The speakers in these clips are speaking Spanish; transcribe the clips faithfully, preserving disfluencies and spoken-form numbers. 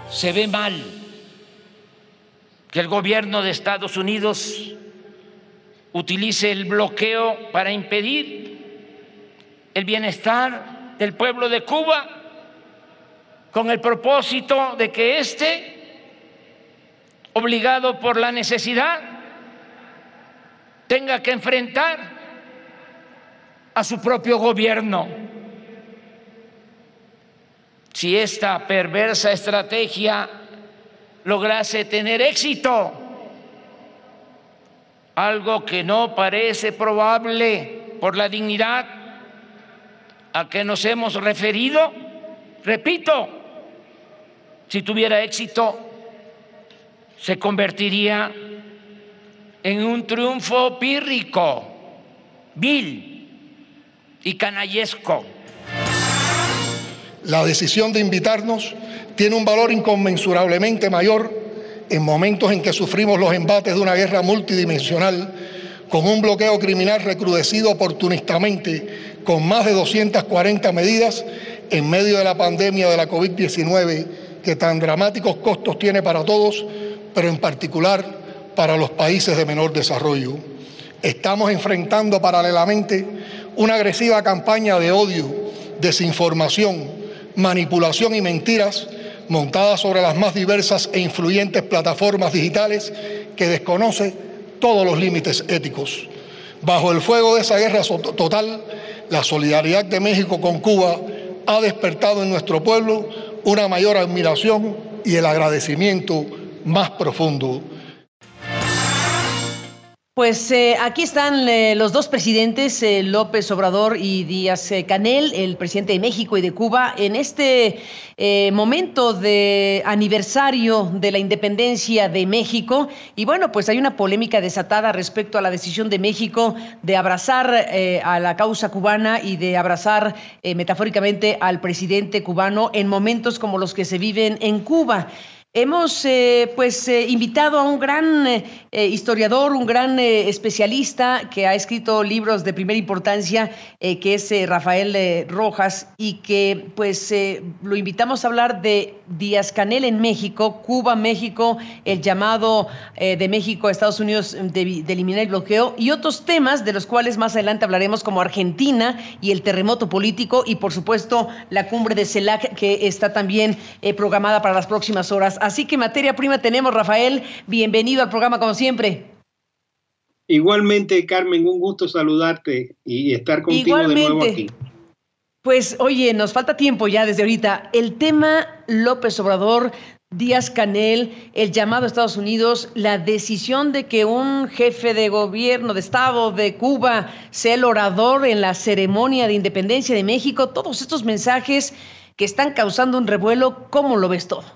se ve mal que el gobierno de Estados Unidos utilice el bloqueo para impedir el bienestar del pueblo de Cuba con el propósito de que éste, obligado por la necesidad, tenga que enfrentar a su propio gobierno. Si esta perversa estrategia lograse tener éxito, algo que no parece probable por la dignidad a que nos hemos referido, repito, si tuviera éxito, se convertiría en un triunfo pírrico, vil y canallesco. La decisión de invitarnos tiene un valor inconmensurablemente mayor en momentos en que sufrimos los embates de una guerra multidimensional con un bloqueo criminal recrudecido oportunistamente con más de doscientas cuarenta medidas en medio de la pandemia de la COVID diecinueve que tan dramáticos costos tiene para todos, pero en particular para los países de menor desarrollo. Estamos enfrentando paralelamente una agresiva campaña de odio, desinformación, manipulación y mentiras montadas sobre las más diversas e influyentes plataformas digitales que desconoce todos los límites éticos. Bajo el fuego de esa guerra total, la solidaridad de México con Cuba ha despertado en nuestro pueblo una mayor admiración y el agradecimiento más profundo. Pues eh, aquí están eh, los dos presidentes, eh, López Obrador y Díaz-Canel, el presidente de México y de Cuba, en este eh, momento de aniversario de la independencia de México. Y bueno, pues hay una polémica desatada respecto a la decisión de México de abrazar eh, a la causa cubana y de abrazar eh, metafóricamente al presidente cubano en momentos como los que se viven en Cuba. Hemos eh, pues eh, invitado a un gran eh, historiador, un gran eh, especialista que ha escrito libros de primera importancia, eh, que es eh, Rafael eh, Rojas, y que pues eh, lo invitamos a hablar de Díaz-Canel en México, Cuba, México, el llamado eh, de México a Estados Unidos de, de eliminar el bloqueo y otros temas de los cuales más adelante hablaremos, como Argentina y el terremoto político y por supuesto la cumbre de CELAC, que está también eh, programada para las próximas horas. Así que materia prima tenemos, Rafael. Bienvenido al programa como siempre. Igualmente, Carmen, un gusto saludarte y estar contigo Igualmente. de nuevo aquí. Pues, oye, nos falta tiempo ya desde ahorita. El tema López Obrador, Díaz-Canel, el llamado a Estados Unidos, la decisión de que un jefe de gobierno de Estado de Cuba sea el orador en la ceremonia de independencia de México, todos estos mensajes que están causando un revuelo, ¿cómo lo ves todo?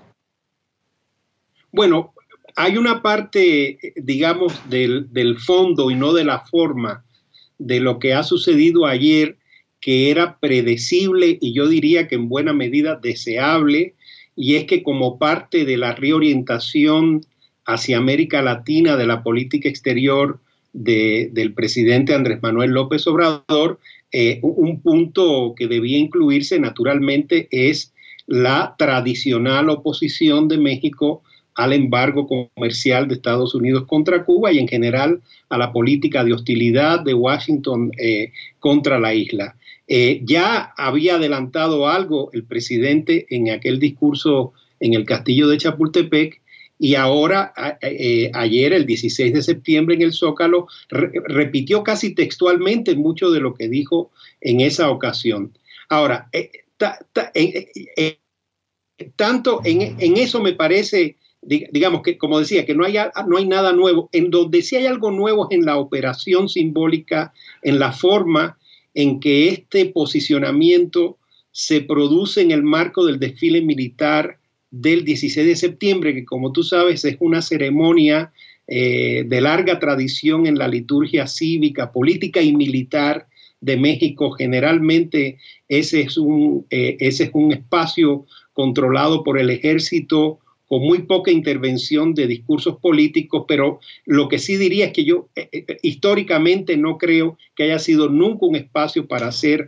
Bueno, hay una parte, digamos, del, del fondo y no de la forma de lo que ha sucedido ayer, que era predecible y yo diría que en buena medida deseable, y es que como parte de la reorientación hacia América Latina de la política exterior de, del presidente Andrés Manuel López Obrador, eh, un punto que debía incluirse naturalmente es la tradicional oposición de México al embargo comercial de Estados Unidos contra Cuba y en general a la política de hostilidad de Washington eh, contra la isla. Eh, ya había adelantado algo el presidente en aquel discurso en el Castillo de Chapultepec y ahora, eh, ayer, el dieciséis de septiembre, en el Zócalo, re repitió casi textualmente mucho de lo que dijo en esa ocasión. Ahora, eh, ta, ta, eh, eh, tanto en, en eso me parece... digamos que, como decía, que no hay, no hay nada nuevo. En donde sí hay algo nuevo es en la operación simbólica, en la forma en que este posicionamiento se produce en el marco del desfile militar del dieciséis de septiembre, que como tú sabes es una ceremonia eh, de larga tradición en la liturgia cívica, política y militar de México. Generalmente ese es un, eh, ese es un espacio controlado por el ejército, con muy poca intervención de discursos políticos, pero lo que sí diría es que yo eh, eh, históricamente no creo que haya sido nunca un espacio para hacer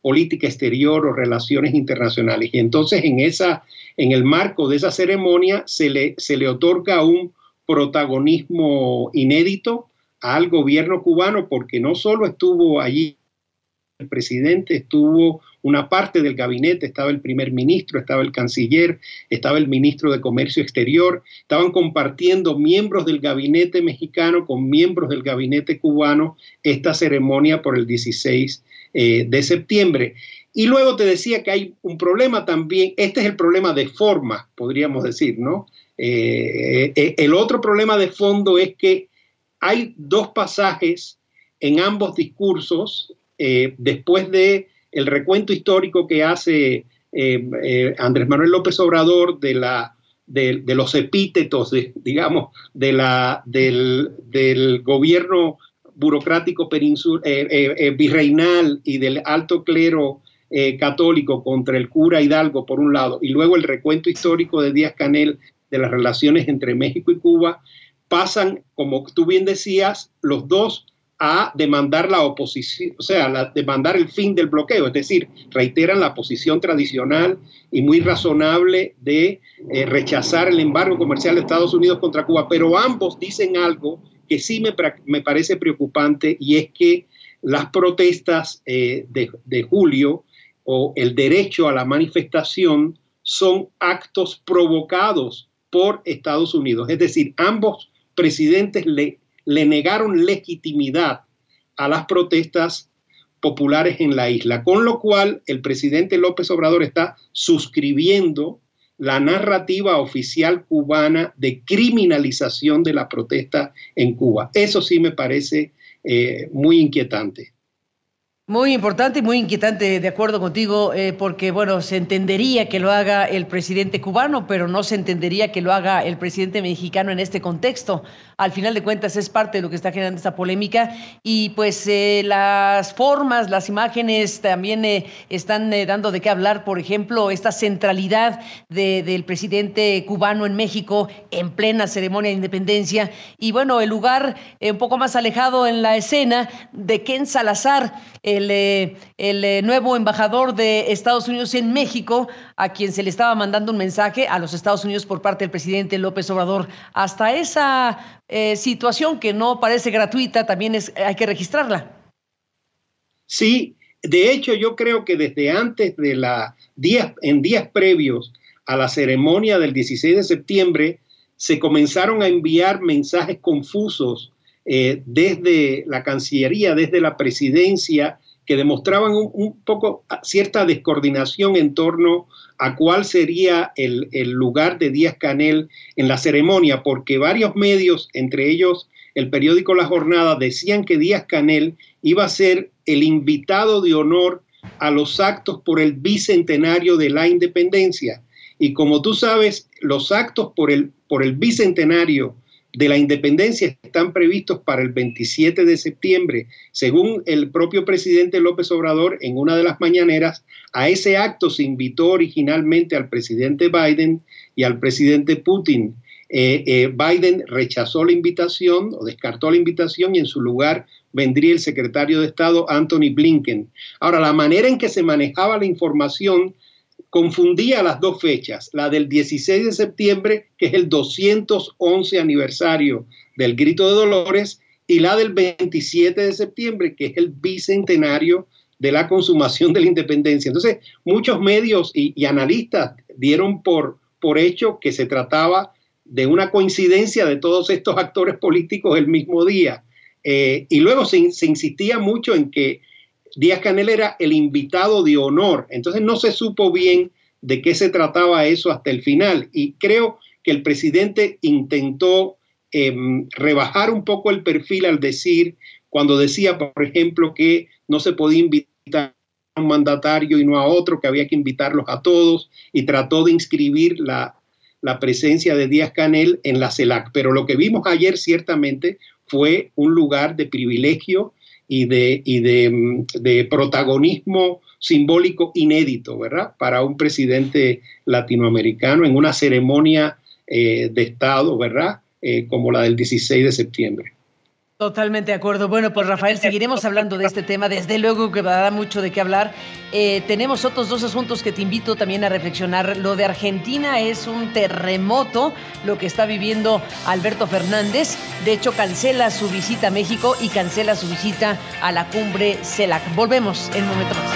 política exterior o relaciones internacionales. Y entonces en, esa, en el marco de esa ceremonia se le, se le otorga un protagonismo inédito al gobierno cubano, porque no solo estuvo allí el presidente, estuvo una parte del gabinete, estaba el primer ministro, estaba el canciller, estaba el ministro de Comercio Exterior, estaban compartiendo miembros del gabinete mexicano con miembros del gabinete cubano esta ceremonia por el dieciséis eh, de septiembre. Y luego te decía que hay un problema también, este es el problema de forma, podríamos decir, ¿no? Eh, eh, el otro problema de fondo es que hay dos pasajes en ambos discursos, eh, después de el recuento histórico que hace eh, eh, Andrés Manuel López Obrador de, la, de, de los epítetos, de, digamos, de la, del, del gobierno burocrático peninsul, eh, eh, eh, virreinal y del alto clero eh, católico contra el cura Hidalgo, por un lado, y luego el recuento histórico de Díaz-Canel de las relaciones entre México y Cuba, pasan, como tú bien decías, los dos a demandar la oposición, o sea, la, demandar el fin del bloqueo, es decir, reiteran la posición tradicional y muy razonable de eh, rechazar el embargo comercial de Estados Unidos contra Cuba, pero ambos dicen algo que sí me, me parece preocupante, y es que las protestas eh, de, de julio o el derecho a la manifestación son actos provocados por Estados Unidos, es decir, ambos presidentes le le negaron legitimidad a las protestas populares en la isla, con lo cual el presidente López Obrador está suscribiendo la narrativa oficial cubana de criminalización de la protesta en Cuba. Eso sí me parece eh, muy inquietante. Muy importante y muy inquietante, de acuerdo contigo, eh, porque, bueno, se entendería que lo haga el presidente cubano, pero no se entendería que lo haga el presidente mexicano en este contexto. Al final de cuentas es parte de lo que está generando esta polémica, y pues eh, las formas, las imágenes también eh, están eh, dando de qué hablar. Por ejemplo, esta centralidad de, del presidente cubano en México en plena ceremonia de independencia, y bueno, el lugar eh, un poco más alejado en la escena de Ken Salazar, el, eh, el eh, nuevo embajador de Estados Unidos en México, a quien se le estaba mandando un mensaje a los Estados Unidos por parte del presidente López Obrador. Hasta esa eh, situación, que no parece gratuita, también es, hay que registrarla. Sí, de hecho yo creo que desde antes de la días, en días previos a la ceremonia del dieciséis de septiembre, se comenzaron a enviar mensajes confusos eh, desde la Cancillería, desde la presidencia, que demostraban un, un poco cierta descoordinación en torno a cuál sería el, el lugar de Díaz-Canel en la ceremonia, porque varios medios, entre ellos el periódico La Jornada, decían que Díaz-Canel iba a ser el invitado de honor a los actos por el bicentenario de la independencia. Y como tú sabes, los actos por el, por el bicentenario de la independencia están previstos para el veintisiete de septiembre. Según el propio presidente López Obrador, en una de las mañaneras, a ese acto se invitó originalmente al presidente Biden y al presidente Putin. Eh, eh, Biden rechazó la invitación o descartó la invitación, y en su lugar vendría el secretario de Estado Anthony Blinken. Ahora, la manera en que se manejaba la información confundía las dos fechas, la del dieciséis de septiembre, que es el doscientos once aniversario del Grito de Dolores, y la del veintisiete de septiembre, que es el bicentenario de la consumación de la independencia. Entonces, muchos medios y, y analistas dieron por, por hecho que se trataba de una coincidencia de todos estos actores políticos el mismo día. Eh, y luego se, se insistía mucho en que Díaz-Canel era el invitado de honor. Entonces no se supo bien de qué se trataba eso hasta el final. Y creo que el presidente intentó eh, rebajar un poco el perfil al decir, cuando decía, por ejemplo, que no se podía invitar a un mandatario y no a otro, que había que invitarlos a todos, y trató de inscribir la, la presencia de Díaz-Canel en la CELAC. Pero lo que vimos ayer ciertamente fue un lugar de privilegio y de, y de, de protagonismo simbólico inédito, ¿verdad?, para un presidente latinoamericano en una ceremonia eh, de Estado, ¿verdad?, eh, como la del dieciséis de septiembre. Totalmente de acuerdo. Bueno, pues Rafael, seguiremos hablando de este tema, desde luego que dará mucho de qué hablar. Eh, tenemos otros dos asuntos que te invito también a reflexionar. Lo de Argentina es un terremoto, lo que está viviendo Alberto Fernández. De hecho, cancela su visita a México y cancela su visita a la cumbre CELAC. Volvemos en un momento más.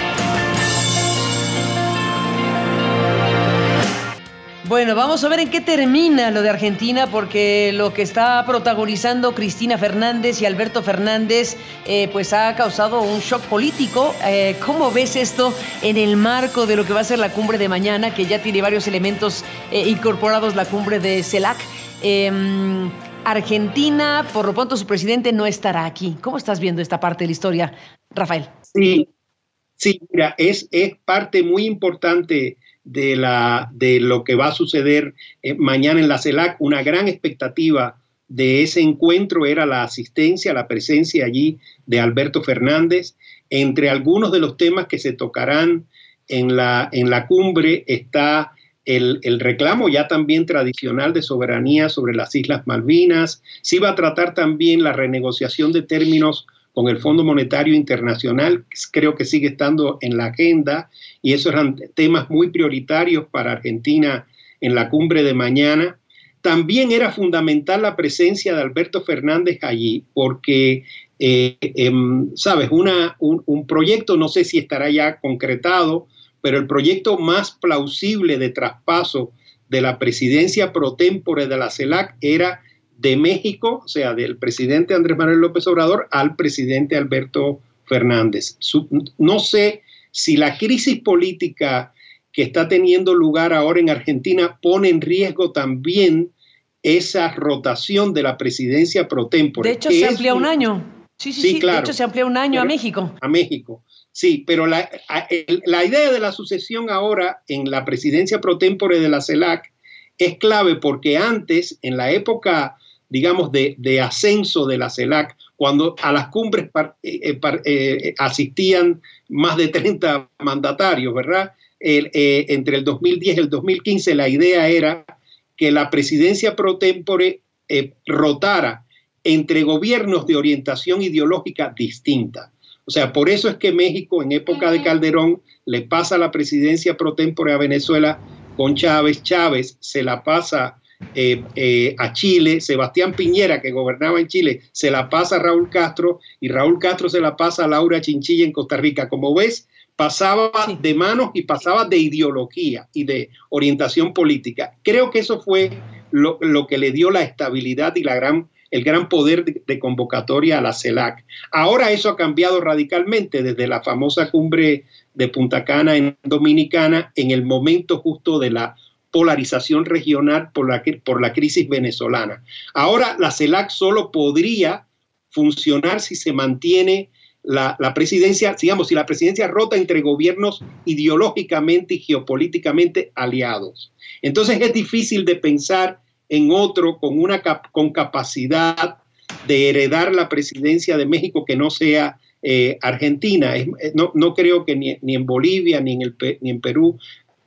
Bueno, vamos a ver en qué termina lo de Argentina, porque lo que está protagonizando Cristina Fernández y Alberto Fernández, eh, pues ha causado un shock político. Eh, ¿Cómo ves esto en el marco de lo que va a ser la cumbre de mañana, que ya tiene varios elementos eh, incorporados, la cumbre de CELAC? Eh, Argentina, por lo pronto, su presidente no estará aquí. ¿Cómo estás viendo esta parte de la historia, Rafael? Sí, sí, mira, es, es parte muy importante de, la, de lo que va a suceder eh, mañana en la CELAC. Una gran expectativa de ese encuentro era la asistencia, la presencia allí de Alberto Fernández. Entre algunos de los temas que se tocarán en la, en la cumbre está el, el reclamo ya también tradicional de soberanía sobre las Islas Malvinas. Se va a tratar también la renegociación de términos con el Fondo Monetario Internacional, creo que sigue estando en la agenda, y esos eran temas muy prioritarios para Argentina en la cumbre de mañana. También era fundamental la presencia de Alberto Fernández allí, porque, eh, eh, sabes, una, un, un proyecto, no sé si estará ya concretado, pero el proyecto más plausible de traspaso de la presidencia pro tempore de la CELAC era de México, o sea, del presidente Andrés Manuel López Obrador al presidente Alberto Fernández. Su, no sé si la crisis política que está teniendo lugar ahora en Argentina pone en riesgo también esa rotación de la presidencia pro tempore. De hecho, se amplía un año. Sí, sí, sí, sí, claro. De hecho, se amplía un año a México. A México, sí, pero la, la idea de la sucesión ahora en la presidencia pro tempore de la CELAC es clave, porque antes, en la época, digamos, de, de ascenso de la CELAC, cuando a las cumbres par, eh, par, eh, asistían más de treinta mandatarios, ¿verdad? El, eh, entre el dos mil diez y el dos mil quince la idea era que la presidencia pro tempore eh, rotara entre gobiernos de orientación ideológica distinta. O sea, por eso es que México en época de Calderón le pasa la presidencia pro tempore a Venezuela con Chávez. Chávez se la pasa Eh, eh, a Chile, Sebastián Piñera, que gobernaba en Chile, se la pasa a Raúl Castro, y Raúl Castro se la pasa a Laura Chinchilla en Costa Rica. Como ves, pasaba sí. de manos y pasaba de ideología y de orientación política. Creo que eso fue lo, lo que le dio la estabilidad y la gran, el gran poder de, de convocatoria a la CELAC. Ahora eso ha cambiado radicalmente desde la famosa cumbre de Punta Cana en Dominicana, en el momento justo de la polarización regional por la, por la crisis venezolana. Ahora la CELAC solo podría funcionar si se mantiene la, la presidencia, digamos, si la presidencia rota entre gobiernos ideológicamente y geopolíticamente aliados. Entonces es difícil de pensar en otro con, una cap, con capacidad de heredar la presidencia de México que no sea eh, Argentina. Es, no, no creo que ni, ni en Bolivia ni en, el, ni en Perú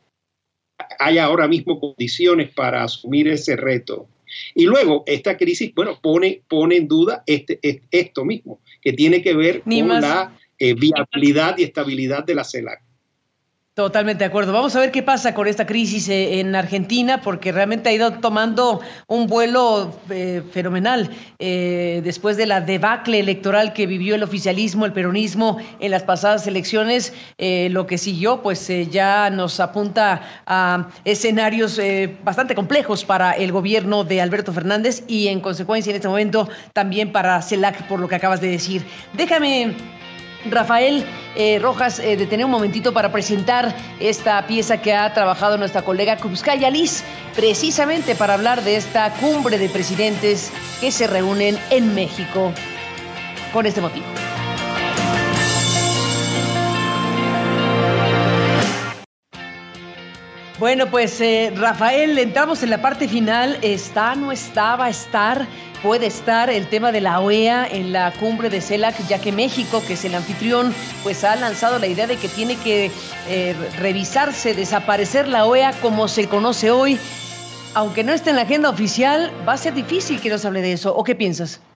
haya ahora mismo condiciones para asumir ese reto. Y luego esta crisis, bueno, pone, pone en duda este, este, esto mismo, que tiene que ver Ni con más. la eh, viabilidad y estabilidad de la CELAC. Totalmente de acuerdo. Vamos a ver qué pasa con esta crisis eh, en Argentina, porque realmente ha ido tomando un vuelo eh, fenomenal eh, después de la debacle electoral que vivió el oficialismo, el peronismo en las pasadas elecciones. Eh, lo que siguió, pues eh, ya nos apunta a escenarios eh, bastante complejos para el gobierno de Alberto Fernández y, en consecuencia, en este momento también para CELAC, por lo que acabas de decir. Déjame, Rafael eh, Rojas, eh, detener un momentito para presentar esta pieza que ha trabajado nuestra colega Krupskaya Liz, precisamente para hablar de esta cumbre de presidentes que se reúnen en México con este motivo. Bueno, pues eh, Rafael, entramos en la parte final. ¿Está, no está, va a estar? Puede estar el tema de la O E A en la cumbre de CELAC, ya que México, que es el anfitrión, pues ha lanzado la idea de que tiene que eh, revisarse, desaparecer la O E A como se conoce hoy. Aunque no esté en la agenda oficial, va a ser difícil que nos hable de eso. ¿O qué piensas?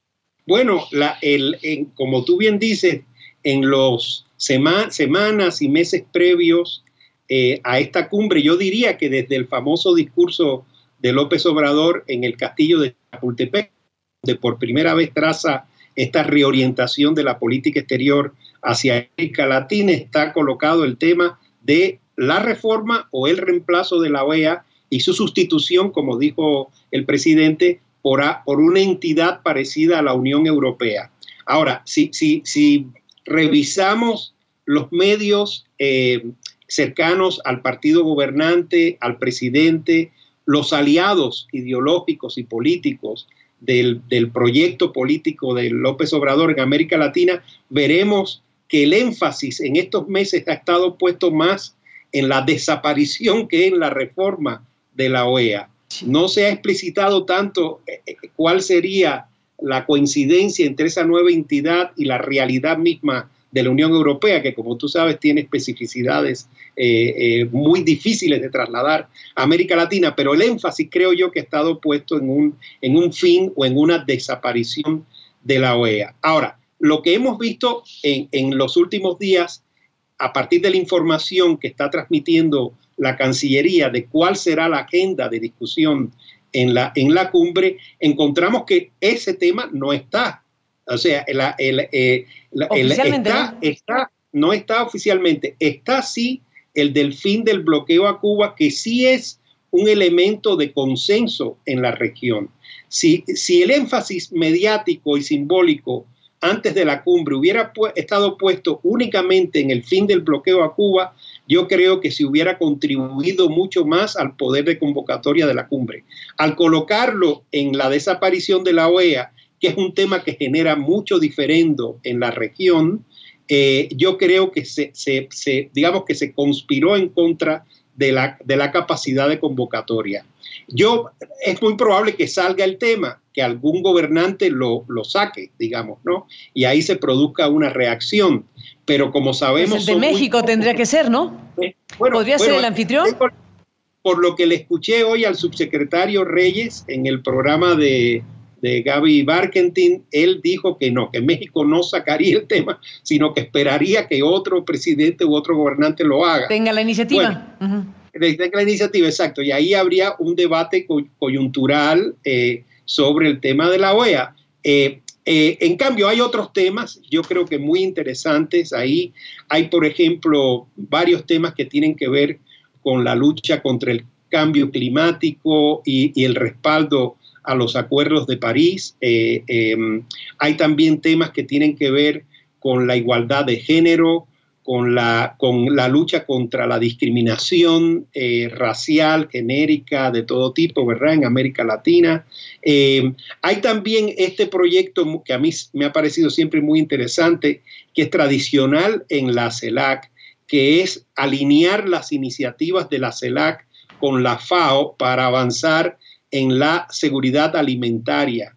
Bueno, la, el, en, como tú bien dices, en los sema, semanas y meses previos eh, a esta cumbre, yo diría que desde el famoso discurso de López Obrador en el castillo de Chapultepec, donde por primera vez traza esta reorientación de la política exterior hacia América Latina, está colocado el tema de la reforma o el reemplazo de la O E A y su sustitución, como dijo el presidente, por, a, por una entidad parecida a la Unión Europea. Ahora, si, si, si revisamos los medios eh, cercanos al partido gobernante, al presidente, los aliados ideológicos y políticos del, del proyecto político de López Obrador en América Latina, veremos que el énfasis en estos meses ha estado puesto más en la desaparición que en la reforma de la O E A. No se ha explicitado tanto eh, cuál sería la coincidencia entre esa nueva entidad y la realidad misma de la Unión Europea, que como tú sabes tiene especificidades eh, eh, muy difíciles de trasladar a América Latina, pero el énfasis creo yo que ha estado puesto en un, en un fin o en una desaparición de la O E A. Ahora, lo que hemos visto en, en los últimos días, a partir de la información que está transmitiendo la Cancillería de cuál será la agenda de discusión en la, en la cumbre, encontramos que ese tema no está. O sea, el, el, el, el, oficialmente está, no. Está, no está oficialmente. Está sí el del fin del bloqueo a Cuba, que sí es un elemento de consenso en la región. Si, si el énfasis mediático y simbólico antes de la cumbre hubiera pu- estado puesto únicamente en el fin del bloqueo a Cuba, yo creo que se hubiera contribuido mucho más al poder de convocatoria de la cumbre. Al colocarlo en la desaparición de la O E A, que es un tema que genera mucho diferendo en la región, eh, yo creo que se, se, se, digamos que se conspiró en contra de la, de la capacidad de convocatoria. Yo, es muy probable que salga el tema, que algún gobernante lo, lo saque, digamos, ¿no? Y ahí se produzca una reacción. Pero como sabemos... Pues el de México muy... tendría que ser, ¿no? Eh, bueno, ¿Podría bueno, ser el anfitrión? Por, por lo que le escuché hoy al subsecretario Reyes en el programa de, de Gaby Barkentin, él dijo que no, que México no sacaría el tema, sino que esperaría que otro presidente u otro gobernante lo haga. Tenga la iniciativa. Bueno, uh-huh. Tenga la iniciativa, exacto. Y ahí habría un debate co- coyuntural eh, sobre el tema de la O E A. Eh, eh, en cambio, hay otros temas, yo creo que muy interesantes. Ahí hay, por ejemplo, varios temas que tienen que ver con la lucha contra el cambio climático y, y el respaldo a los acuerdos de París. Eh, eh, hay también temas que tienen que ver con la igualdad de género, con la, con la lucha contra la discriminación eh, racial, genérica, de todo tipo, ¿verdad?, en América Latina. Eh, hay también este proyecto que a mí me ha parecido siempre muy interesante, que es tradicional en la CELAC, que es alinear las iniciativas de la CELAC con la FAO para avanzar en la seguridad alimentaria.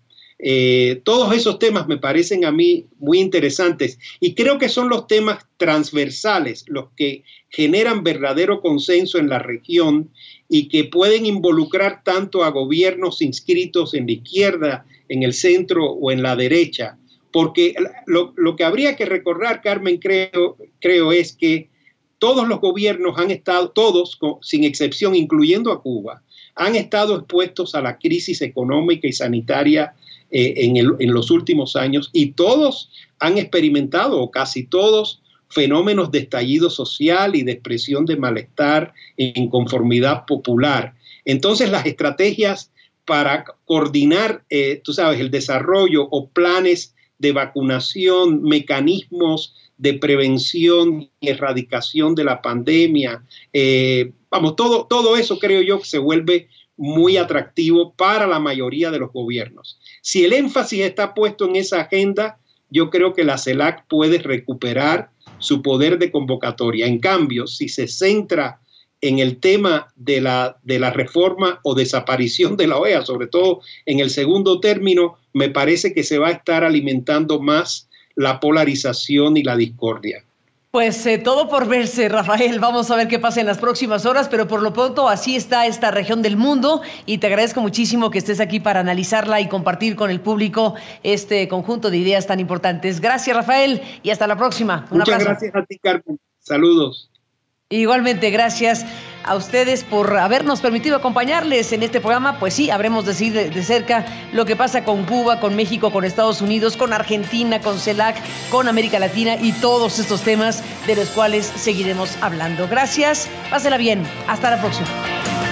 Eh, todos esos temas me parecen a mí muy interesantes y creo que son los temas transversales los que generan verdadero consenso en la región y que pueden involucrar tanto a gobiernos inscritos en la izquierda, en el centro o en la derecha. Porque lo, lo que habría que recordar, Carmen, creo, creo es que todos los gobiernos han estado, todos sin excepción, incluyendo a Cuba, han estado expuestos a la crisis económica y sanitaria Eh, en, el, en los últimos años, y todos han experimentado, o casi todos, fenómenos de estallido social y de expresión de malestar e inconformidad popular. Entonces, las estrategias para coordinar, eh, tú sabes, el desarrollo o planes de vacunación, mecanismos de prevención y erradicación de la pandemia, eh, vamos, todo, todo eso creo yo que se vuelve muy atractivo para la mayoría de los gobiernos. Si el énfasis está puesto en esa agenda, yo creo que la CELAC puede recuperar su poder de convocatoria. En cambio, si se centra en el tema de la, de la reforma o desaparición de la O E A, sobre todo en el segundo término, me parece que se va a estar alimentando más la polarización y la discordia. Pues eh, todo por verse, Rafael. Vamos a ver qué pasa en las próximas horas, pero por lo pronto así está esta región del mundo y te agradezco muchísimo que estés aquí para analizarla y compartir con el público este conjunto de ideas tan importantes. Gracias, Rafael, y hasta la próxima. Un Muchas abrazo. Gracias a ti, Carmen. Saludos. Igualmente, gracias a ustedes por habernos permitido acompañarles en este programa. Pues sí, habremos de seguir de, de cerca lo que pasa con Cuba, con México, con Estados Unidos, con Argentina, con CELAC, con América Latina y todos estos temas de los cuales seguiremos hablando. Gracias, pásela bien, hasta la próxima.